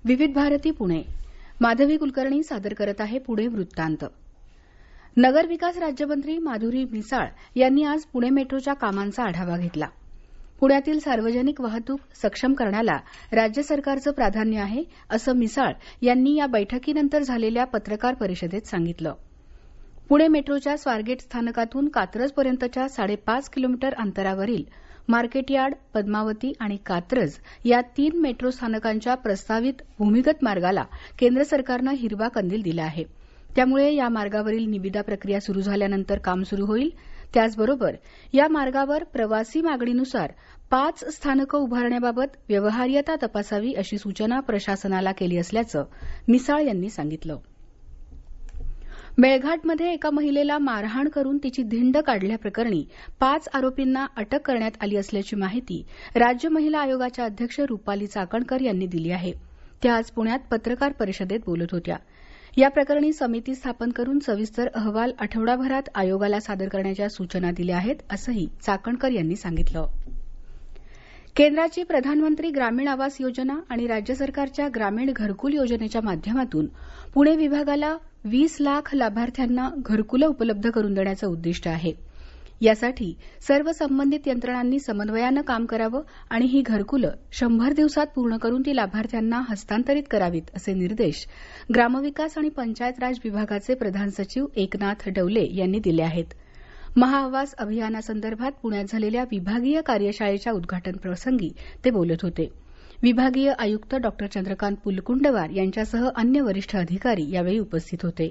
विविध भारती पुणे. माधवी कुलकर्णी सादर करत आहे पुणे वृत्तांत. नगरविकास राज्यमंत्री माधुरी मिसाळ यांनी आज पुणे मेट्रोच्या कामांचा आढावा घेतला. पुण्यातील सार्वजनिक वाहतूक सक्षम करण्याला राज्य सरकारचं प्राधान्य आहे, असं मिसाळ यांनी या बैठकीनंतर झालेल्या पत्रकार परिषदेत सांगितलं. पुणे मेट्रोच्या स्वारगेट स्थानकातून कात्रजपर्यंतच्या 5.5 किलोमीटर अंतरावरील मार्केटयार्ड, पद्मावती आणि कात्रज या 3 मेट्रो स्थानकांच्या प्रस्तावित भूमिगत मार्गाला केंद्र सरकारनं हिरवा कंदील दिला आहे. त्यामुळे या मार्गावरील निविदा प्रक्रिया सुरू झाल्यानंतर काम सुरू होईल. त्याचबरोबर या मार्गावर प्रवासी मागणीनुसार 5 स्थानकं उभारण्याबाबत व्यवहार्यता तपासावी अशी सूचना प्रशासनाला केली असल्याचं मिसाळ यांनी सांगितलं. मेळघाटमध्ये एका महिलेला मारहाण करून तिची धिंड काढल्याप्रकरणी 5 आरोपींना अटक करण्यात आली असल्याची माहिती राज्य महिला आयोगाच्या अध्यक्ष रुपाली चाकणकर यांनी दिली आहे. त्या आज पुण्यात पत्रकार परिषदेत बोलत होत्या. या प्रकरणी समिती स्थापन करून सविस्तर अहवाल आठवडाभरात आयोगाला सादर करण्याच्या सूचना दिल्या आहेत, असंही चाकणकर यांनी सांगितलं. केंद्राची प्रधानमंत्री ग्रामीण आवास योजना आणि राज्य सरकारच्या ग्रामीण घरकुल योजनेच्या माध्यमातून पुणे विभागाला 20 लाख लाभार्थ्यांना घरकुलं उपलब्ध करून देण्याचं उद्दिष्ट आहे. यासाठी सर्व संबंधित यंत्रणांनी समन्वयानं काम करावं आणि ही घरकुलं 100 दिवसात पूर्ण करून ती लाभार्थ्यांना हस्तांतरित करावीत, असे निर्देश ग्रामविकास आणि पंचायत राज विभागाचे प्रधान सचिव एकनाथ डवले यांनी दिले आहेत. महाआवास अभियानासंदर्भात पुण्यात झालेल्या विभागीय कार्यशाळेच्या उद्घाटन प्रसंगी ते बोलत होते. विभागीय आयुक्त डॉ चंद्रकांत पुलकुंडवार यांच्यासह अन्य वरिष्ठ अधिकारी यावेळी उपस्थित होते.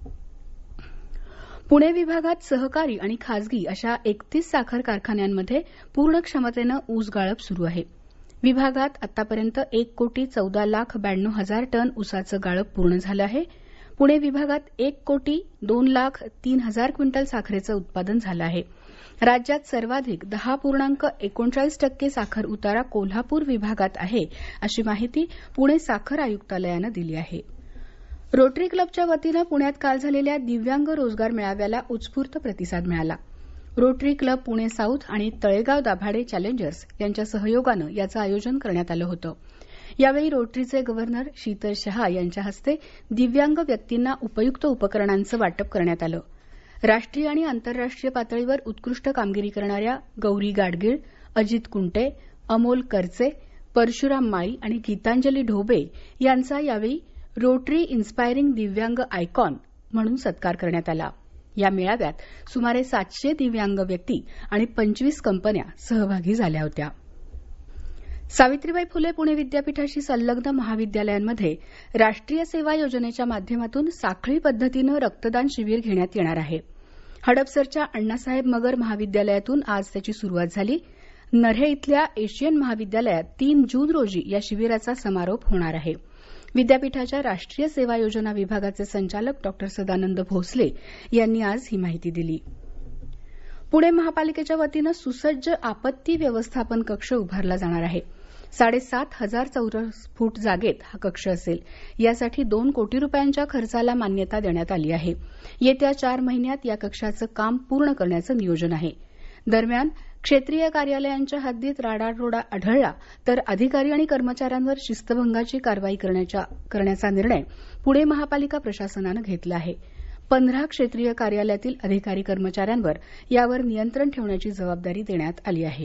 पुणे विभागात सहकारी आणि खासगी अशा 31 साखर कारखान्यांमध्ये पूर्ण क्षमतेनं ऊस गाळप सुरू आहे. विभागात आतापर्यंत 1,14,92,000 टन ऊसाचं गाळप पूर्ण झालं आहे. पुणे विभागात 1,02,03,000 क्विंटल साखरेचं उत्पादन झालं आहे. राज्यात सर्वाधिक 10.39% साखर उतारा कोल्हापूर विभागात आहे, अशी माहिती पुणे साखर आयुक्तालयानं दिली आहे. रोटरी क्लबच्या वतीनं पुण्यात काल झालेल्या दिव्यांग रोजगार मेळाव्याला उत्स्फूर्त प्रतिसाद मिळाला. रोटरी क्लब पुणे साऊथ आणि तळेगाव दाभाडे चॅलेंजर्स यांच्या सहयोगानं याचं आयोजन करण्यात आलं होतं. यावेळी रोटरीचे गव्हर्नर शीतल शहा यांच्या हस्ते दिव्यांग व्यक्तींना उपयुक्त उपकरणांचं वाटप करण्यात आलं. राष्ट्रीय आणि आंतरराष्ट्रीय पातळीवर उत्कृष्ट कामगिरी करणाऱ्या गौरी गाडगीळ, अजित कुंटे, अमोल करचे, परशुराम माळी आणि गीतांजली ढोबे यांचा यावेळी रोटरी इन्स्पायरिंग दिव्यांग आयकॉन म्हणून सत्कार करण्यात आला. या मेळाव्यात सुमारे 700 दिव्यांग व्यक्ती आणि 25 कंपन्या सहभागी झाल्या होत्या. सावित्रीबाई फुले पुणे विद्यापीठाशी संलग्न महाविद्यालयांमध्ये राष्ट्रीय सेवा योजनेच्या माध्यमातून साखळी पद्धतीनं रक्तदान शिबिर घेण्यात येणार आहे. हडपसरच्या अण्णासाहेब मगर महाविद्यालयातून आज त्याची सुरुवात झाली. नऱ्हे इथल्या एशियन महाविद्यालयात 3 जून रोजी या शिबिराचा समारोप होणार आहे. विद्यापीठाच्या राष्ट्रीय सेवा योजना विभागाचे संचालक डॉ सदानंद भोसले यांनी आज ही माहिती दिली. पुणे महापालिकेच्या वतीनं सुसज्ज आपत्ती व्यवस्थापन कक्ष उभारला जाणार आहे. 7,500 चौरस फूट जागेत हा कक्ष असेल. यासाठी 2 कोटी रुपयांच्या खर्चाला मान्यता देण्यात आली आहे. येत्या 4 महिन्यात या कक्षाचं काम पूर्ण करण्याचं नियोजन आहे. दरम्यान क्षेत्रीय कार्यालयांच्या हद्दीत राडारोडा आढळला तर अधिकारी आणि कर्मचाऱ्यांवर शिस्तभंगाची कारवाई करण्याचा निर्णय पुणे महापालिका प्रशासनानं घेतला आहे. 15 क्षेत्रीय कार्यालयातील अधिकारी कर्मचाऱ्यांवर यावर नियंत्रण ठेवण्याची जबाबदारी देण्यात आली आहे.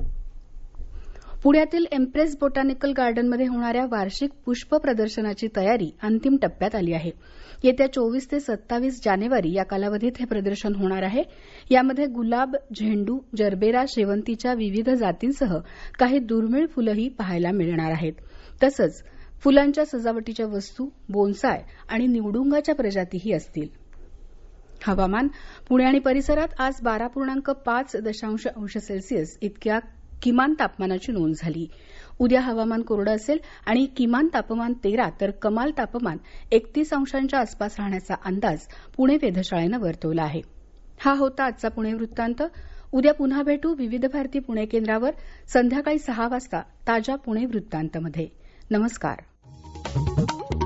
पुण्यातील एम्प्रेस बोटॅनिकल गार्डनमध्ये होणाऱ्या वार्षिक पुष्प प्रदर्शनाची तयारी अंतिम टप्प्यात आली आहे. येत्या 24 ते 27 जानेवारी या कालावधीत हे प्रदर्शन होणार आहे. यामध्ये गुलाब, झेंडू, जरबेरा, शेवंतीच्या विविध जातींसह काही दुर्मिळ फुलंही पाहायला मिळणार आहेत. तसंच फुलांच्या सजावटीच्या वस्तू, बोन्साय आणि निवडुंगाच्या प्रजातीही असतील. हवामान. पुणे आणि परिसरात आज 12.5 अंश सेल्सिअस इतक्या किमान तापमानाची नोंद झाली. उद्या हवामान कोरडं असेल आणि किमान तापमान 13 तर कमाल तापमान 31 अंशांच्या आसपास राहण्याचा अंदाज पुणे वेधशाळेनं वर्तवला आहे. हा होता आजचा पुणे वृत्तांत. उद्या पुन्हा भेटू विविध भारती पुणे केंद्रावर संध्याकाळी 6 वाजता ताज्या पुणे वृत्तांतमध्ये. नमस्कार.